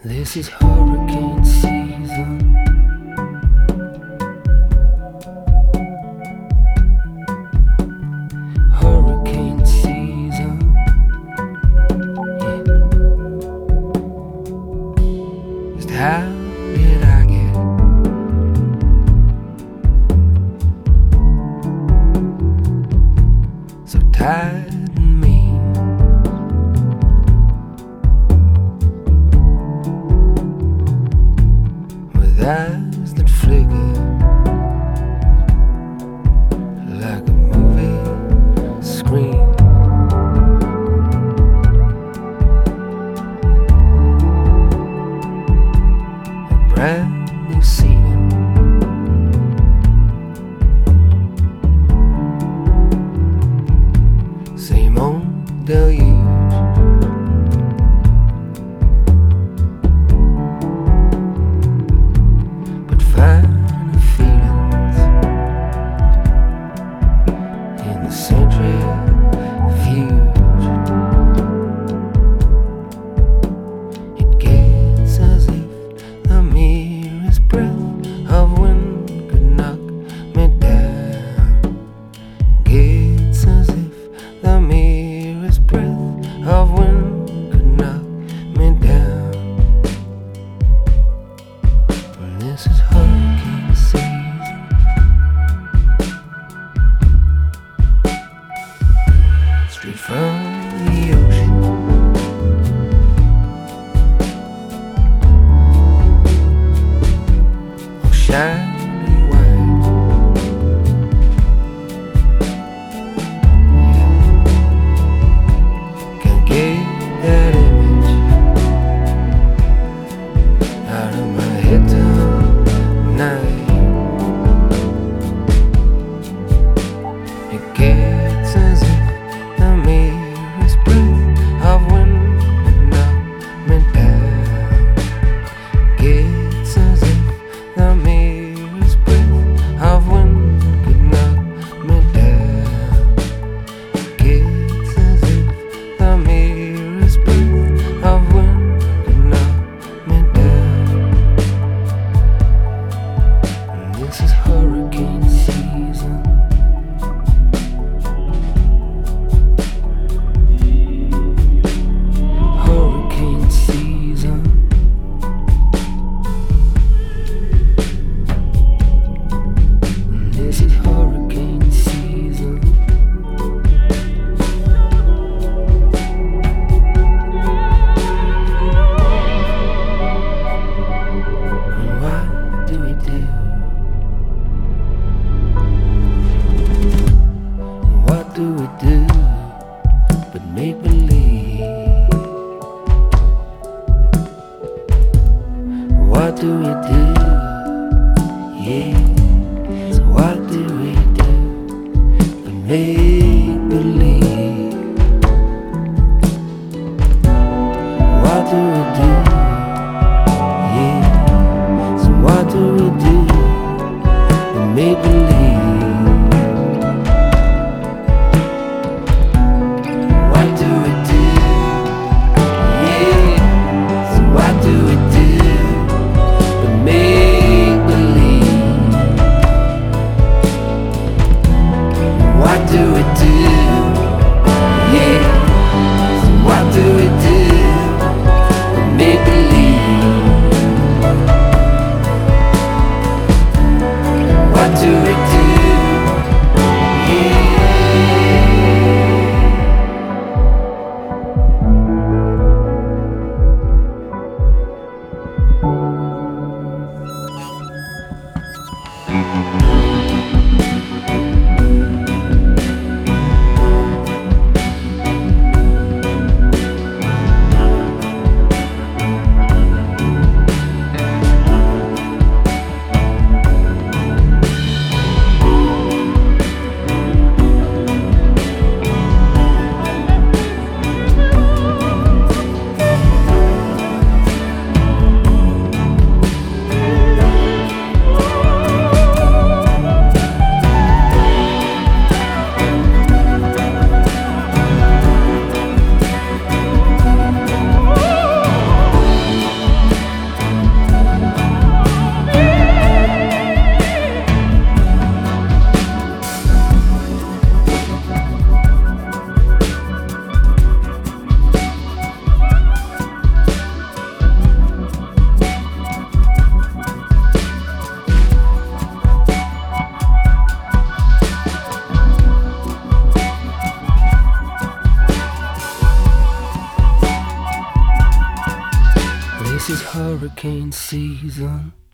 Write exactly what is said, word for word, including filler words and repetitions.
This is hurricane season. Hurricane season. Yeah. Just how did I get so tired and mean? With eyes that flicker like a movie screen. A brand new scene. Same old deluge. But finer feelings in the centrifuge. It gets as if the merest breath of wind could knock me down. Gets as if the merest breath of wind could knock me down. And this is hurricane season. Straight from the ocean. All shiny white. Can't get that image out of my head tonight. It gets as if the merest breath of wind could knock me down. Gets as if the merest breath of wind could knock me down. Gets as if the merest breath of wind could knock me down. And this is hurricane season. Hurricane season. And this is hurricane season. And what do we do? What do we do but make believe? What do we do? Yeah. So what do we do but make believe? What do we do? Yeah. So what do we do but make believe? What do we do? Yeah. So what do we do but make believe? This is hurricane season.